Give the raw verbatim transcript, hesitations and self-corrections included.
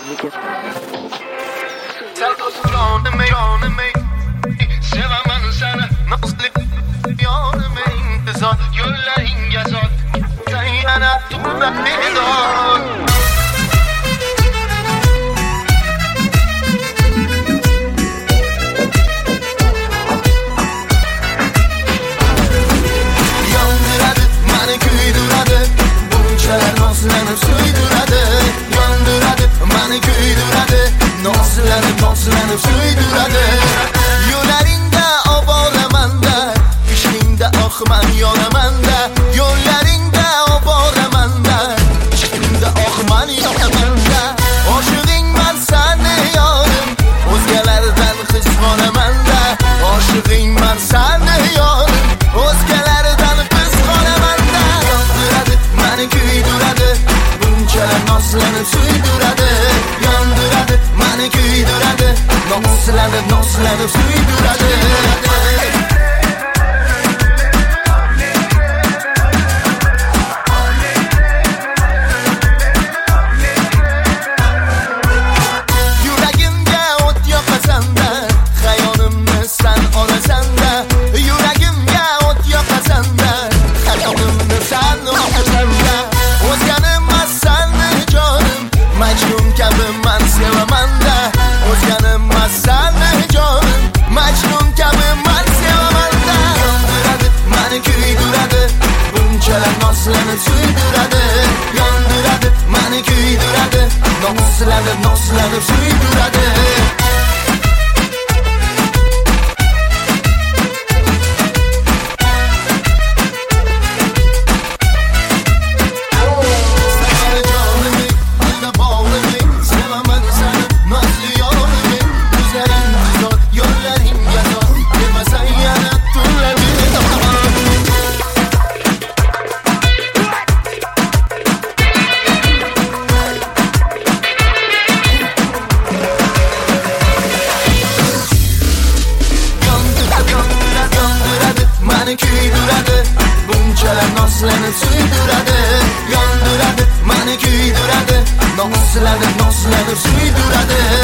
nega sal to'sqonimay yonimay sevaman seni noslik yonimay intizor yo'llaringga zor yana turda bedor Noslanib suydiradi, yondiradi, mani kuydiradi. Noslanib, noslanib suydiradi. Yo'laringda oboramanda, ishingda oqman yoramanda. Yo'laringda oboramanda, ishingda oqman yoramanda. Oshig'ingman sani yorim, o'zgalardan his qolamanda. Oshig'ingman sani yorim, o'zgalardan his qolamanda. Yondiradi, mani kuydiradi. Noslanib suydiradi, yondiradi, mani kuydiradi. Noslanib, noslanib suydiradi. Yuragimga o't yoqasanda, xayolimni san olasanda. Yuragimga o't yoqasanda, xayolimni san olasanda. O'zganim Majnun kabi man sevamanda, o'zganim sani jonim. Majnun kabi man sevamanda. Yondiradi, mani kuydiradi, bunchalar noslanib suydiradi. Yondiradi, mani kuydiradi, noslanib, noslanib suydiradi. Noslanib suydiradi, yondiradi, mani kuydiradi. Noslanib, noslanib suydiradi.